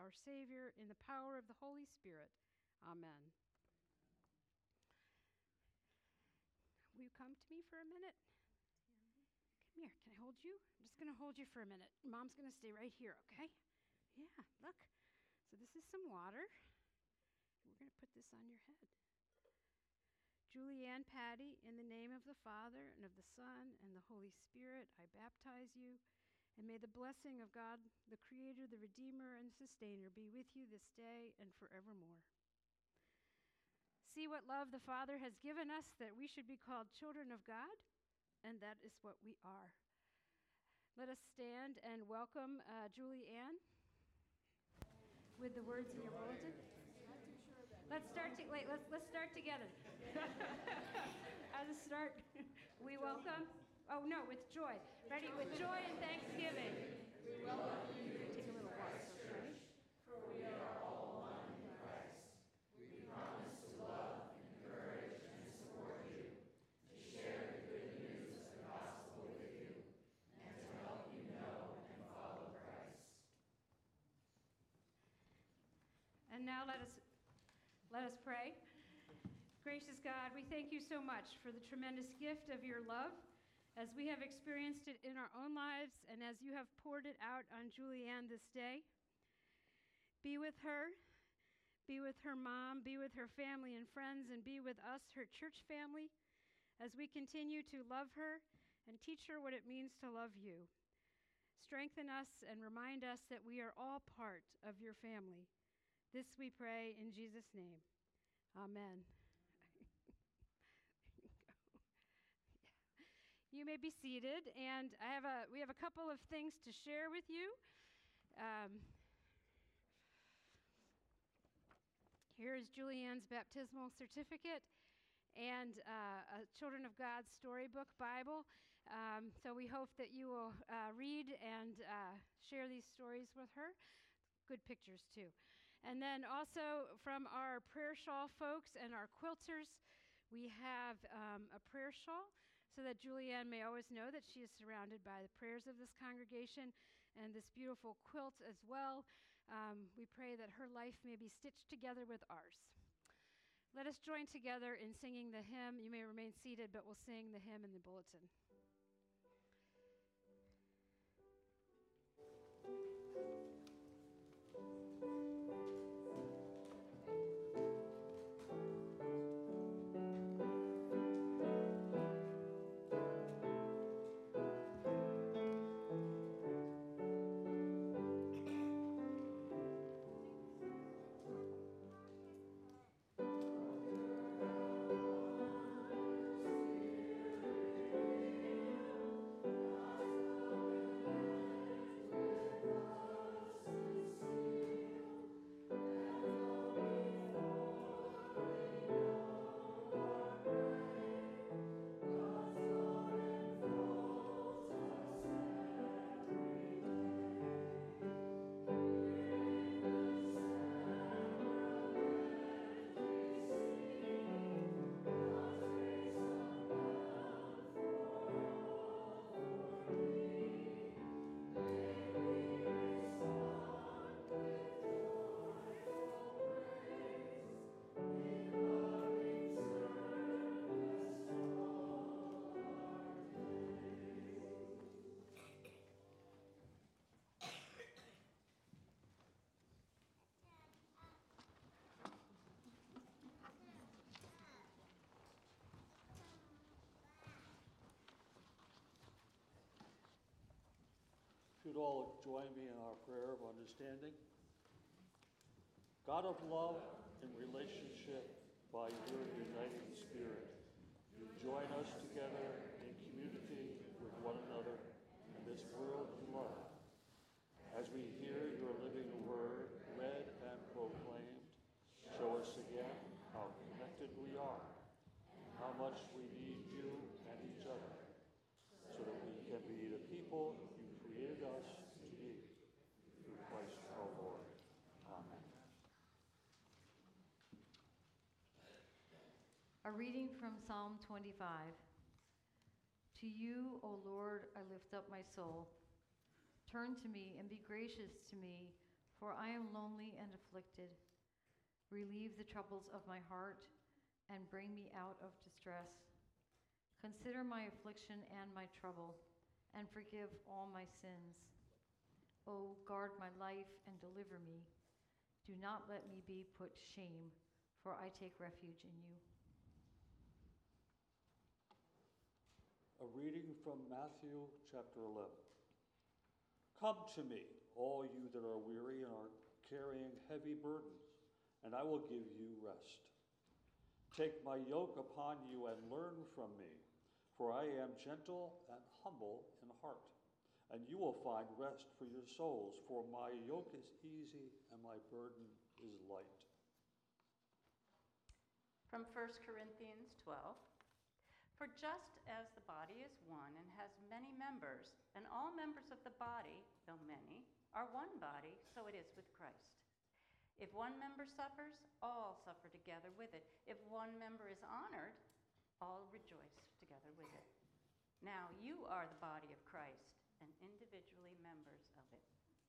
our Savior, in the power of the Holy Spirit. Amen. Will you come to me for a minute? Come here. Can I hold you? I'm just going to hold you for a minute. Mom's going to stay right here, okay? Yeah, look. So this is some water. We're going to put this on your head. Julianne Patty, in the name of the Father, and of the Son, and the Holy Spirit, I baptize you. And may the blessing of God, the Creator, the Redeemer, and Sustainer be with you this day and forevermore. See what love the Father has given us, that we should be called children of God, and that is what we are. Let us stand and welcome Julianne with the words in your bulletin. Let's start together. As a start, we welcome. Oh no, with joy. Ready? With joy and thanksgiving. We welcome you. Take a little walk, okay? For we are all one in Christ. We promise to love, encourage, and support you, to share the good news of the gospel with you, and to help you know and follow Christ. And now let us pray. Gracious God, we thank you so much for the tremendous gift of your love, as we have experienced it in our own lives and as you have poured it out on Julianne this day. Be with her mom, be with her family and friends, and be with us, her church family, as we continue to love her and teach her what it means to love you. Strengthen us and remind us that we are all part of your family. This we pray in Jesus' name. Amen. You may be seated, and we have a couple of things to share with you. Here is Julianne's baptismal certificate and a Children of God Storybook Bible. So we hope that you will read and share these stories with her. Good pictures, too. And then also from our prayer shawl folks and our quilters, we have a prayer shawl so that Julianne may always know that she is surrounded by the prayers of this congregation, and this beautiful quilt as well. We pray that her life may be stitched together with ours. Let us join together in singing the hymn. You may remain seated, but we'll sing the hymn in the bulletin. If you'd all join me in our prayer of understanding. God of love and relationship by your uniting Spirit, you join us together in community with one another in this world of love. As we hear your living word read and proclaimed, show us again how connected we are and how much we need you and each other, so that we can be the people you created us to be. Through Christ our Lord. Amen. A reading from Psalm 25. To you, O Lord, I lift up my soul. Turn to me and be gracious to me, for I am lonely and afflicted. Relieve the troubles of my heart and bring me out of distress. Consider my affliction and my trouble, and forgive all my sins. O guard my life and deliver me. Do not let me be put to shame, for I take refuge in you. A reading from Matthew chapter 11. Come to me, all you that are weary and are carrying heavy burdens, and I will give you rest. Take my yoke upon you and learn from me, for I am gentle and humble in heart, and you will find rest for your souls, for my yoke is easy and my burden is light. From 1 Corinthians 12. For just as the body is one and has many members, and all members of the body, though many, are one body, so it is with Christ. If one member suffers, all suffer together with it. If one member is honored, all rejoice together with it. Now you are the body of Christ, and individually members of it.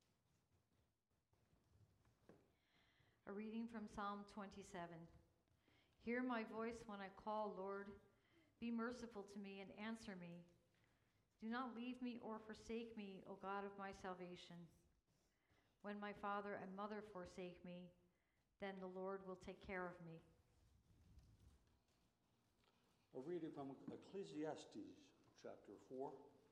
A reading from Psalm 27. Hear my voice when I call, Lord. Be merciful to me and answer me. Do not leave me or forsake me, O God of my salvation. When my father and mother forsake me, then the Lord will take care of me. A reading from Ecclesiastes chapter 4.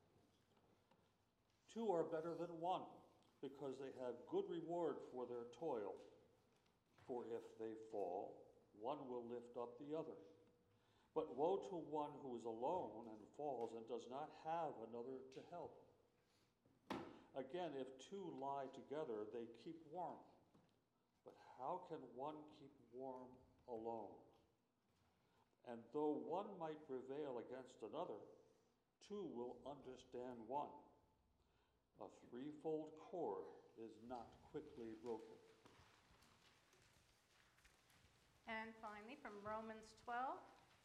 Two are better than one, because they have good reward for their toil. For if they fall, one will lift up the other. But woe to one who is alone and falls and does not have another to help. Again, if two lie together, they keep warm. But how can one keep warm alone? And though one might prevail against another, two will understand one. A threefold cord is not quickly broken. And finally, from Romans 12.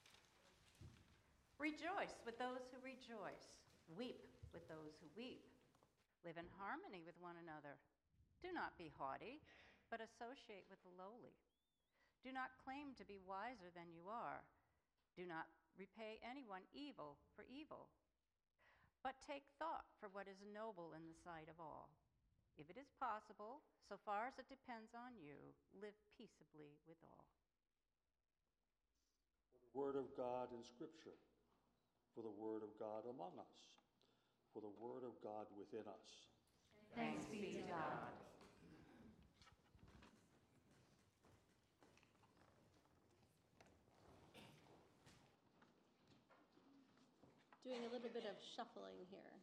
Rejoice with those who rejoice. Weep with those who weep. Live in harmony with one another. Do not be haughty, but associate with the lowly. Do not claim to be wiser than you are. Do not repay anyone evil for evil. But take thought for what is noble in the sight of all. If it is possible, so far as it depends on you, live peaceably with all. For the word of God in Scripture, for the word of God among us, for the word of God within us. Thanks be to God. Doing a little bit of shuffling here.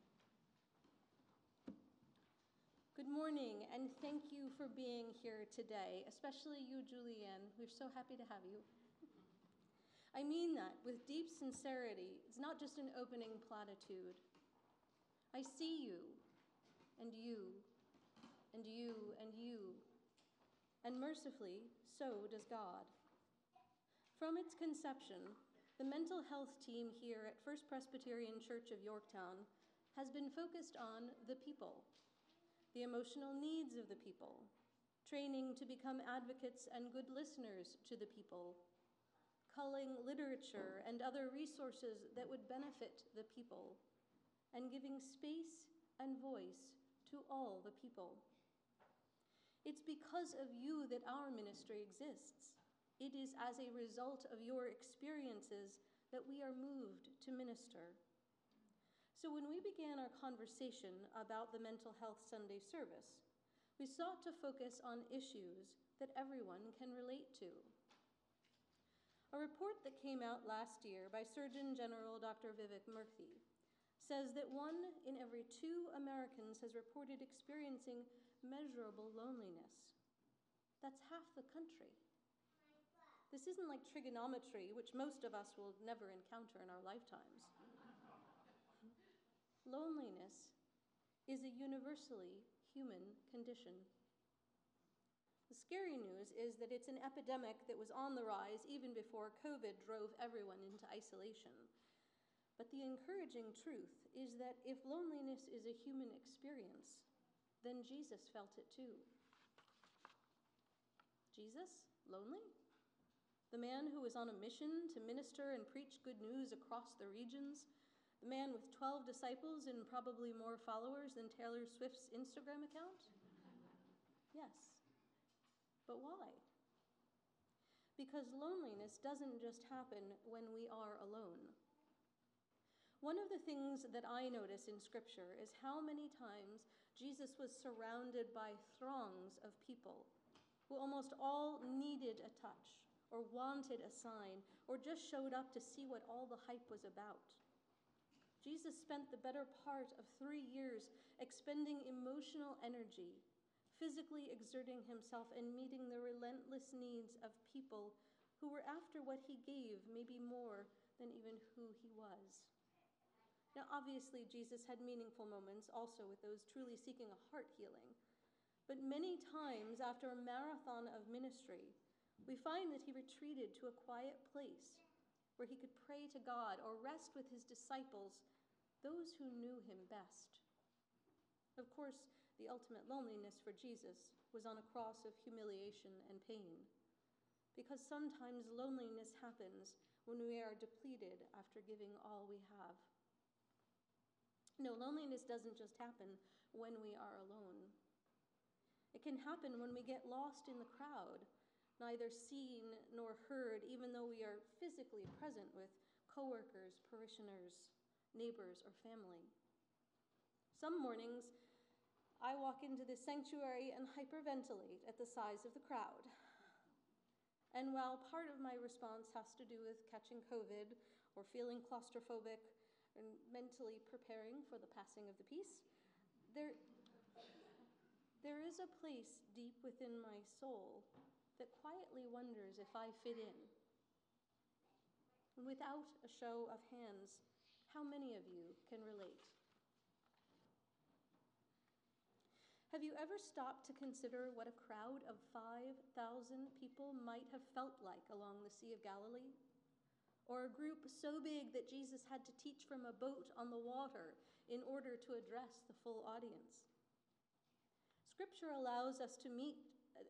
Good morning, and thank you for being here today, especially you, Julianne. We're so happy to have you. I mean that with deep sincerity. It's not just an opening platitude. I see you, and you, and you, and you, and mercifully, so does God. From its conception, the mental health team here at First Presbyterian Church of Yorktown has been focused on the people, the emotional needs of the people, training to become advocates and good listeners to the people, culling literature and other resources that would benefit the people, and giving space and voice to all the people. It's because of you that our ministry exists. It is as a result of your experiences that we are moved to minister. So when we began our conversation about the Mental Health Sunday service, we sought to focus on issues that everyone can relate to. A report that came out last year by Surgeon General Dr. Vivek Murthy says that 1 in every 2 Americans has reported experiencing measurable loneliness. That's half the country. This isn't like trigonometry, which most of us will never encounter in our lifetimes. Loneliness is a universally human condition. The scary news is that it's an epidemic that was on the rise even before COVID drove everyone into isolation. But the encouraging truth is that if loneliness is a human experience, then Jesus felt it too. Jesus, lonely? The man who was on a mission to minister and preach good news across the regions? The man with 12 disciples and probably more followers than Taylor Swift's Instagram account? Yes. But why? Because loneliness doesn't just happen when we are alone. One of the things that I notice in Scripture is how many times Jesus was surrounded by throngs of people who almost all needed a touch or wanted a sign or just showed up to see what all the hype was about. Jesus spent the better part of 3 years expending emotional energy, physically exerting himself and meeting the relentless needs of people who were after what he gave, maybe more than even who he was. Now, obviously, Jesus had meaningful moments also with those truly seeking a heart healing. But many times after a marathon of ministry, we find that he retreated to a quiet place where he could pray to God or rest with his disciples, those who knew him best. Of course, the ultimate loneliness for Jesus was on a cross of humiliation and pain, because sometimes loneliness happens when we are depleted after giving all we have. No, loneliness doesn't just happen when we are alone. It can happen when we get lost in the crowd, neither seen nor heard, even though we are physically present with coworkers, parishioners, neighbors, or family. Some mornings, I walk into this sanctuary and hyperventilate at the size of the crowd. And while part of my response has to do with catching COVID or feeling claustrophobic and mentally preparing for the passing of the peace, there is a place deep within my soul that quietly wonders if I fit in. And without a show of hands, how many of you can relate? Have you ever stopped to consider what a crowd of 5,000 people might have felt like along the Sea of Galilee? Or a group so big that Jesus had to teach from a boat on the water in order to address the full audience? Scripture allows us to meet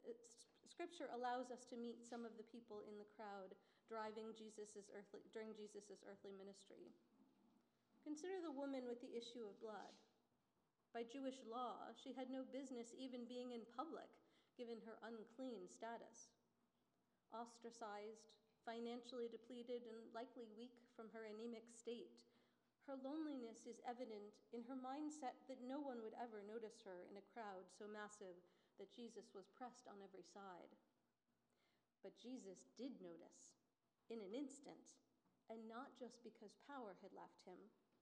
some of the people in the crowd during Jesus' earthly ministry. Consider the woman with the issue of blood. By Jewish law, she had no business even being in public, given her unclean status. Ostracized, financially depleted, and likely weak from her anemic state, her loneliness is evident in her mindset that no one would ever notice her in a crowd so massive that Jesus was pressed on every side. But Jesus did notice, in an instant, and not just because power had left him.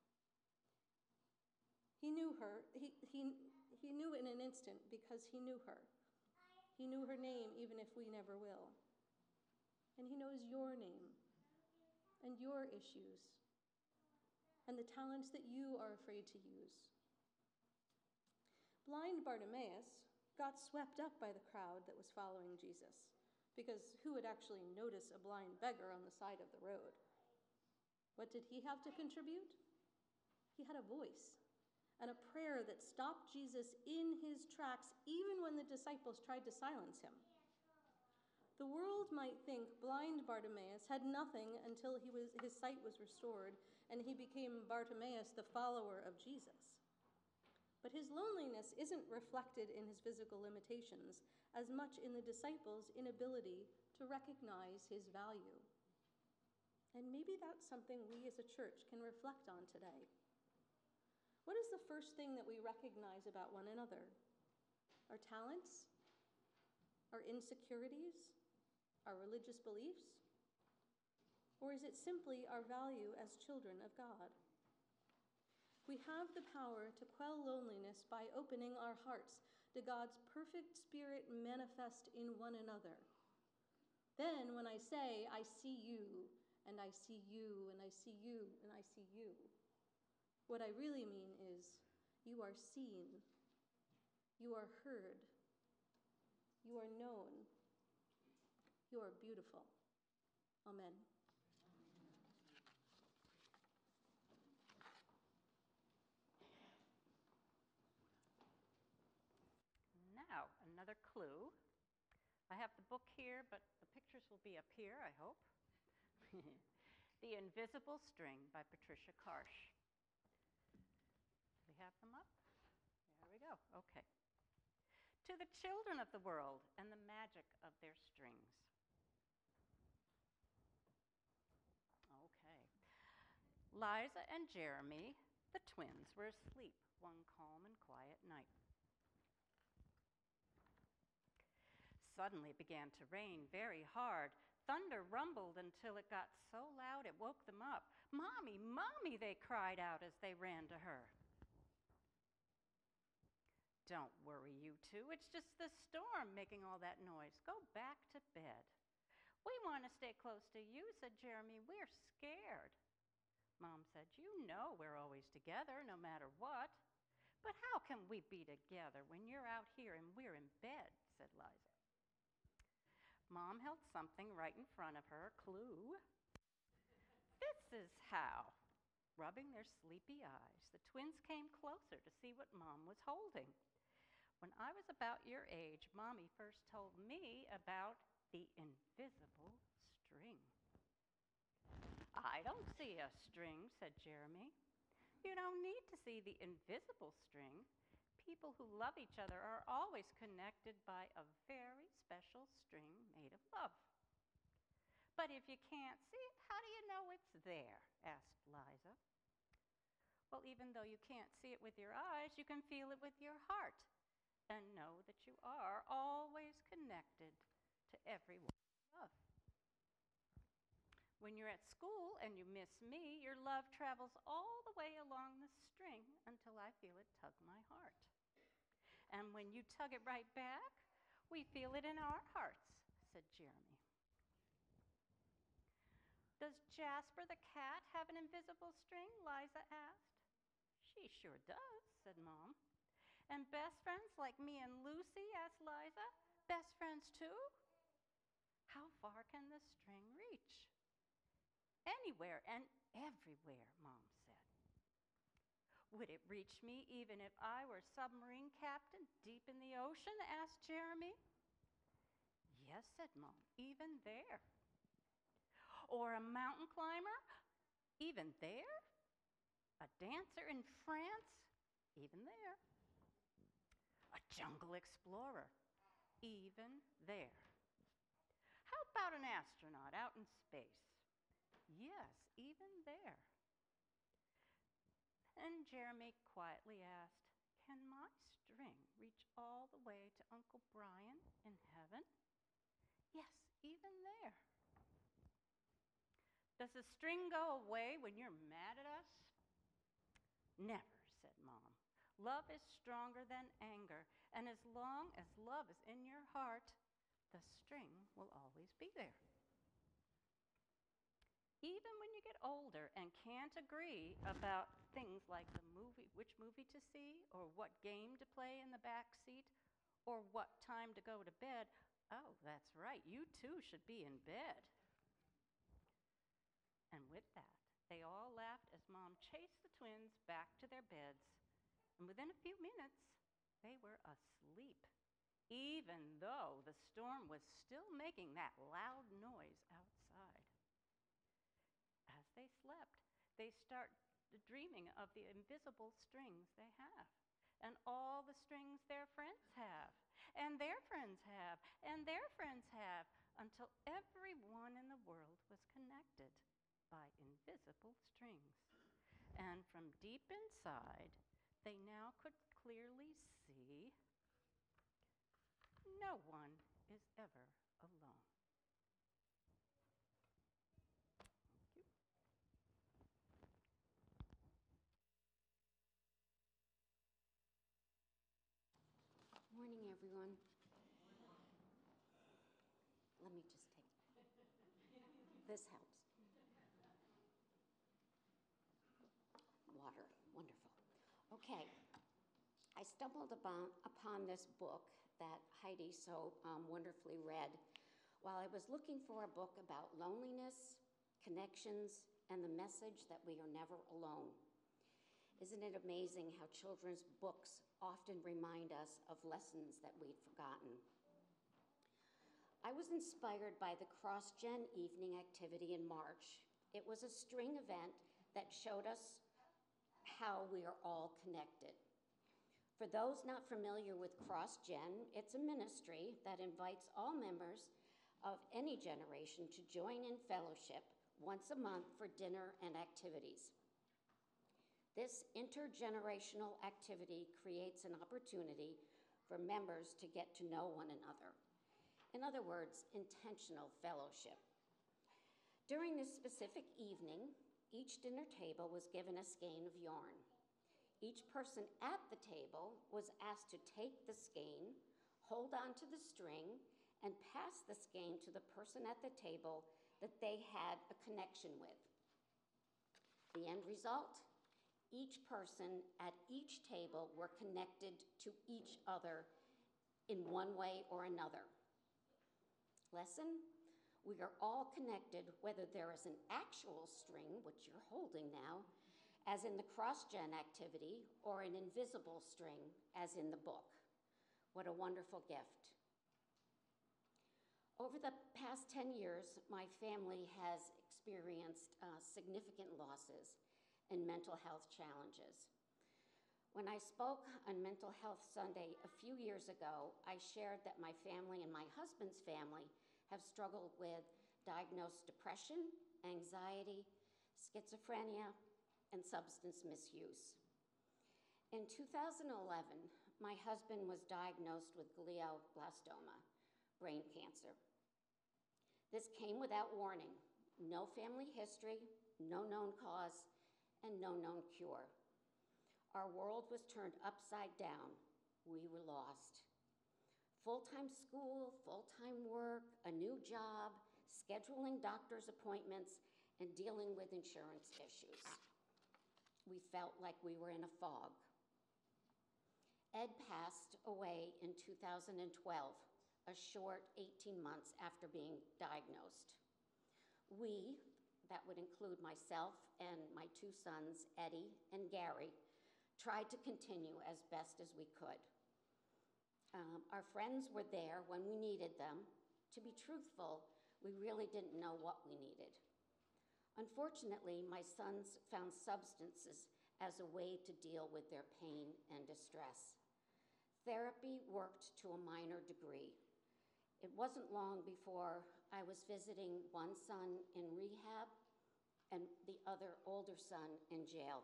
He knew her. He knew in an instant because he knew her. He knew her name even if we never will. And he knows your name and your issues and the talents that you are afraid to use. Blind Bartimaeus got swept up by the crowd that was following Jesus, because who would actually notice a blind beggar on the side of the road? What did he have to contribute? He had a voice and a prayer that stopped Jesus in his tracks even when the disciples tried to silence him. The world might think blind Bartimaeus had nothing until his sight was restored and he became Bartimaeus, the follower of Jesus. But his loneliness isn't reflected in his physical limitations as much in the disciples' inability to recognize his value. And maybe that's something we as a church can reflect on today. What is the first thing that we recognize about one another? Our talents? Our insecurities? Our religious beliefs? Or is it simply our value as children of God? We have the power to quell loneliness by opening our hearts to God's perfect Spirit manifest in one another. Then when I say, I see you, and I see you, and I see you, and I see you, what I really mean is, you are seen, you are heard, you are known, you are beautiful. Amen. Now, another clue. I have the book here, but the pictures will be up here, I hope. The Invisible String by Patricia Karsh. Do we have them up? There we go. Okay. To the children of the world and the magic of their strings. Okay. Liza and Jeremy, the twins, were asleep one calm and quiet night. Suddenly it began to rain very hard. Thunder rumbled until it got so loud it woke them up. "Mommy, Mommy," they cried out as they ran to her. "Don't worry, you two. It's just the storm making all that noise. Go back to bed." "We want to stay close to you," said Jeremy. "We're scared." Mom said, "You know we're always together, no matter what." "But how can we be together when you're out here and we're in bed?" said Liza. Mom held something right in front of her, a clue. "This is how." Rubbing their sleepy eyes, the twins came closer to see what Mom was holding. "When I was about your age, Mommy first told me about the invisible string." "I don't see a string," said Jeremy. "You don't need to see the invisible string. People who love each other are always connected by a very special string made of love." "But if you can't see it, how do you know it's there?" asked Liza. "Well, even though you can't see it with your eyes, you can feel it with your heart and know that you are always connected to everyone you love. When you're at school and you miss me, your love travels all the way along the string until I feel it tug my heart. And when you tug it right back, we feel it in our hearts," said Jeremy. "Does Jasper the cat have an invisible string?" Liza asked. "She sure does," said Mom. "And best friends like me and Lucy?" asked Liza. "Best friends too?" "How far can the string reach?" "Anywhere and everywhere," Mom said. "Would it reach me even if I were submarine captain deep in the ocean?" asked Jeremy. "Yes," said Mom, "even there." "Or a mountain climber? Even there? A dancer in France? Even there. A jungle explorer? Even there. How about an astronaut out in space? Yes, even there." And Jeremy quietly asked, "Can my string reach all the way to Uncle Brian in heaven?" "Yes, even there." "Does the string go away when you're mad at us?" "Never," said Mom. "Love is stronger than anger, and as long as love is in your heart, the string will always be there. Even when you get older and can't agree about things like which movie to see, or what game to play in the back seat, or what time to go to bed, oh, that's right, you too should be in bed." And with that, they all laughed as Mom chased the twins back to their beds, and within a few minutes, they were asleep, even though the storm was still making that loud noise outside. As they slept, they started dreaming of the invisible strings they have, and all the strings their friends have, and their friends have, and their friends have, until everyone in the world was connected by invisible strings. And from deep inside, they now could clearly see no one is ever alone. Thank you. Morning, everyone. Let me just take this helps. Water, wonderful. Okay, I stumbled upon this book that Heidi so wonderfully read while I was looking for a book about loneliness, connections, and the message that we are never alone. Isn't it amazing how children's books often remind us of lessons that we'd forgotten? I was inspired by the CrossGen evening activity in March. It was a string event that showed us how we are all connected. For those not familiar with CrossGen, it's a ministry that invites all members of any generation to join in fellowship once a month for dinner and activities. This intergenerational activity creates an opportunity for members to get to know one another. In other words, intentional fellowship. During this specific evening, each dinner table was given a skein of yarn. Each person at the table was asked to take the skein, hold on to the string, and pass the skein to the person at the table that they had a connection with. The end result? Each person at each table were connected to each other in one way or another. Lesson? We are all connected, whether there is an actual string, which you're holding now, as in the CrossGen activity, or an invisible string, as in the book. What a wonderful gift. Over the past 10 years, my family has experienced significant losses and mental health challenges. When I spoke on Mental Health Sunday a few years ago, I shared that my family and my husband's family have struggled with diagnosed depression, anxiety, schizophrenia, and substance misuse. In 2011, my husband was diagnosed with glioblastoma, brain cancer. This came without warning. No family history, no known cause, and no known cure. Our world was turned upside down. We were lost. Full-time school, full-time work, a new job, scheduling doctor's appointments, and dealing with insurance issues. We felt like we were in a fog. Ed passed away in 2012, a short 18 months after being diagnosed. We, that would include myself and my two sons, Eddie and Gary, tried to continue as best as we could. Our friends were there when we needed them. To be truthful, we really didn't know what we needed. Unfortunately, my sons found substances as a way to deal with their pain and distress. Therapy worked to a minor degree. It wasn't long before I was visiting one son in rehab and the other older son in jail.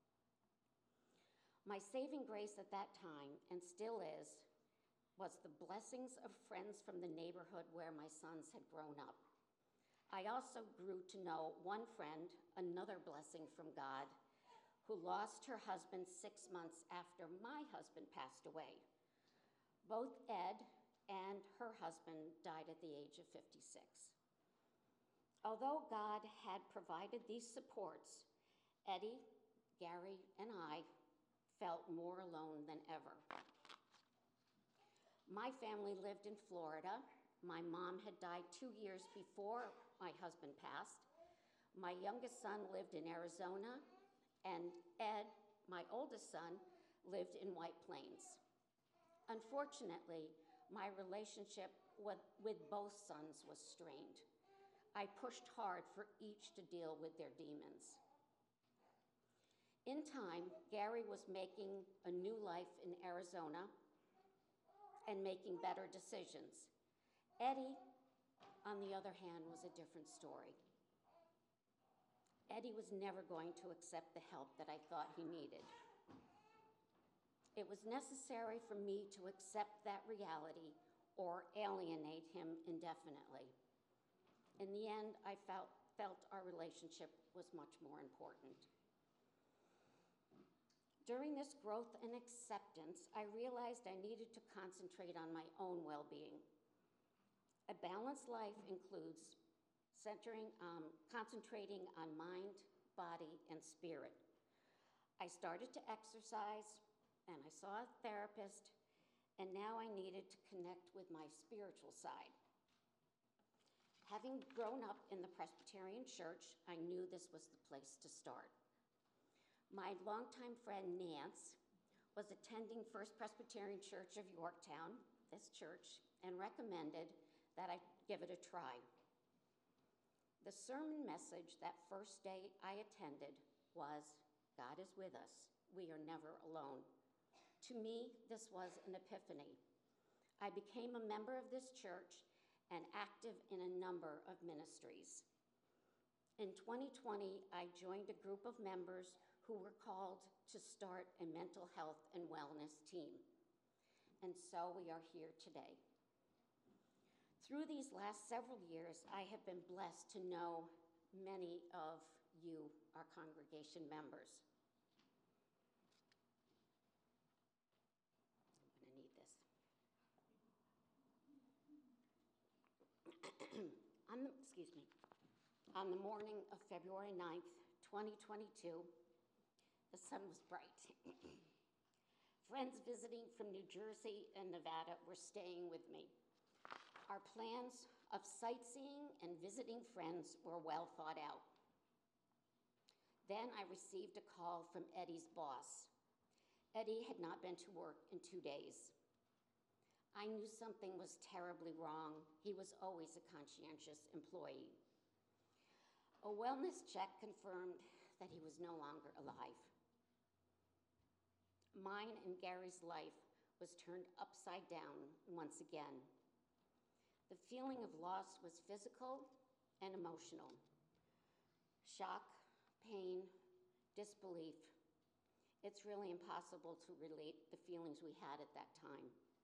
My saving grace at that time, and still is, was the blessings of friends from the neighborhood where my sons had grown up. I also grew to know one friend, another blessing from God, who lost her husband 6 months after my husband passed away. Both Ed and her husband died at the age of 56. Although God had provided these supports, Eddie, Gary, and I felt more alone than ever. My family lived in Florida. My mom had died 2 years before my husband passed. My youngest son lived in Arizona, and Ed, my oldest son, lived in White Plains. Unfortunately, my relationship with both sons was strained. I pushed hard for each to deal with their demons. In time, Gary was making a new life in Arizona and making better decisions. Eddie, on the other hand, was a different story. Eddie was never going to accept the help that I thought he needed. It was necessary for me to accept that reality or alienate him indefinitely. In the end, I felt our relationship was much more important. During this growth and acceptance, I realized I needed to concentrate on my own well-being. A balanced life includes concentrating on mind, body, and spirit. I started to exercise, and I saw a therapist, and now I needed to connect with my spiritual side. Having grown up in the Presbyterian Church, I knew this was the place to start. My longtime friend Nance was attending First Presbyterian Church of Yorktown, this church, and recommended that I give it a try. The sermon message that first day I attended was, God is with us. We are never alone. To me, this was an epiphany. I became a member of this church and active in a number of ministries. In 2020, I joined a group of members who were called to start a mental health and wellness team. And so we are here today. Through these last several years, I have been blessed to know many of you, our congregation members. I'm going to need this. On the morning of February 9th, 2022, the sun was bright. Friends visiting from New Jersey and Nevada were staying with me. Our plans of sightseeing and visiting friends were well thought out. Then I received a call from Eddie's boss. Eddie had not been to work in 2 days. I knew something was terribly wrong. He was always a conscientious employee. A wellness check confirmed that he was no longer alive. Mine and Gary's life was turned upside down once again. The feeling of loss was physical and emotional. Shock, pain, disbelief. It's really impossible to relate the feelings we had at that time.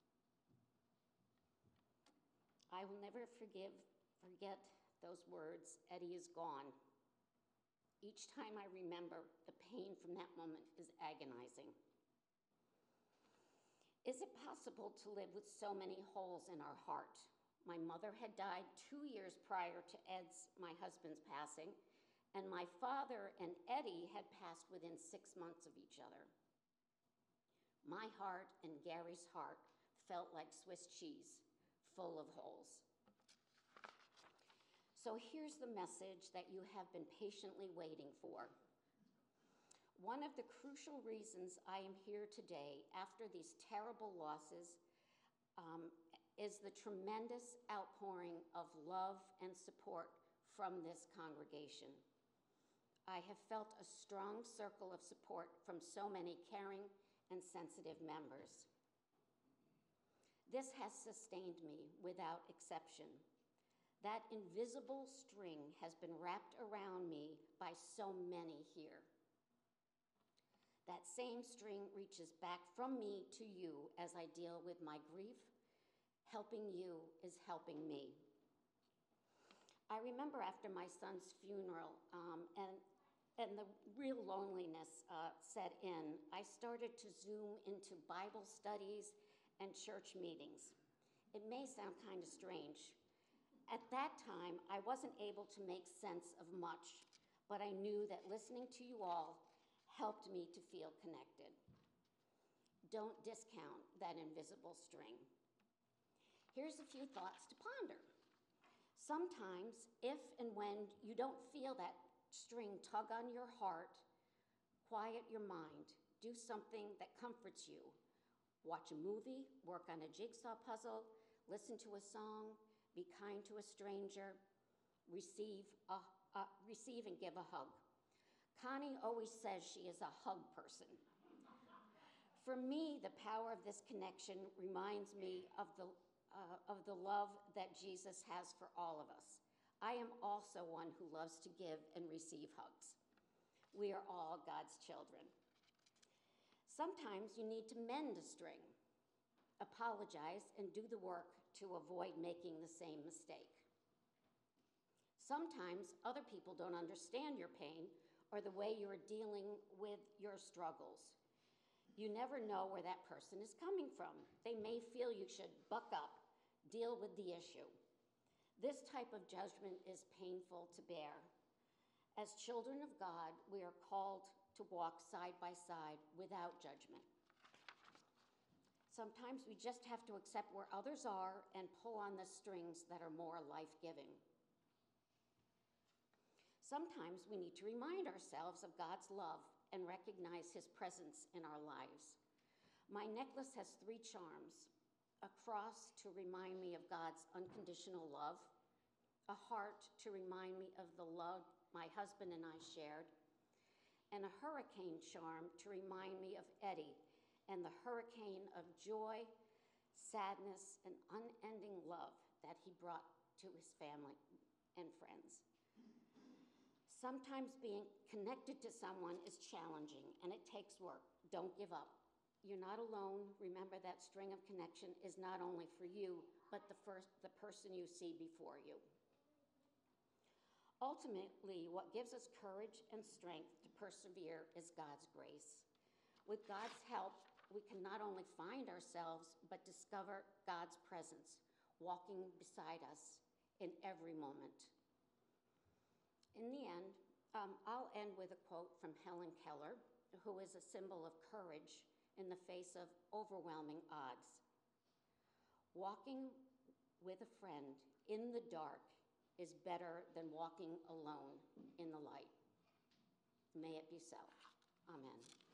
I will never forget those words, Eddie is gone. Each time I remember, the pain from that moment is agonizing. Is it possible to live with so many holes in our heart? My mother had died 2 years prior to Ed's, my husband's, passing, and my father and Eddie had passed within 6 months of each other. My heart and Gary's heart felt like Swiss cheese, full of holes. So here's the message that you have been patiently waiting for. One of the crucial reasons I am here today after these terrible losses is the tremendous outpouring of love and support from this congregation. I have felt a strong circle of support from so many caring and sensitive members. This has sustained me without exception. That invisible string has been wrapped around me by so many here. That same string reaches back from me to you as I deal with my grief. Helping you is helping me. I remember after my son's funeral and the real loneliness set in, I started to zoom into Bible studies and church meetings. It may sound kind of strange. At that time, I wasn't able to make sense of much, but I knew that listening to you all helped me to feel connected. Don't discount that invisible string. Here's a few thoughts to ponder. Sometimes, if and when you don't feel that string tug on your heart, quiet your mind. Do something that comforts you. Watch a movie, work on a jigsaw puzzle, listen to a song, be kind to a stranger, receive and give a hug. Connie always says she is a hug person. For me, the power of this connection reminds me of the love that Jesus has for all of us. I am also one who loves to give and receive hugs. We are all God's children. Sometimes you need to mend a string, apologize, and do the work to avoid making the same mistake. Sometimes other people don't understand your pain or the way you are dealing with your struggles. You never know where that person is coming from. They may feel you should buck up, deal with the issue. This type of judgment is painful to bear. As children of God, we are called to walk side by side without judgment. Sometimes we just have to accept where others are and pull on the strings that are more life-giving. Sometimes we need to remind ourselves of God's love and recognize His presence in our lives. My necklace has 3 charms: a cross to remind me of God's unconditional love, a heart to remind me of the love my husband and I shared, and a hurricane charm to remind me of Eddie and the hurricane of joy, sadness, and unending love that he brought to his family and friends. Sometimes being connected to someone is challenging and it takes work. Don't give up. You're not alone. Remember that string of connection is not only for you, but the person you see before you. Ultimately, what gives us courage and strength to persevere is God's grace. With God's help, we can not only find ourselves, but discover God's presence walking beside us in every moment. In the end, I'll end with a quote from Helen Keller, who is a symbol of courage in the face of overwhelming odds. Walking with a friend in the dark is better than walking alone in the light. May it be so. Amen.